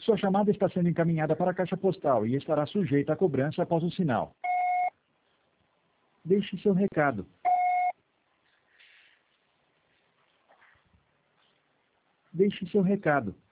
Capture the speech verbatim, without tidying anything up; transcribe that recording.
Sua chamada está sendo encaminhada para a caixa postal e estará sujeita a cobrança após o sinal. Deixe seu recado. Deixe seu recado.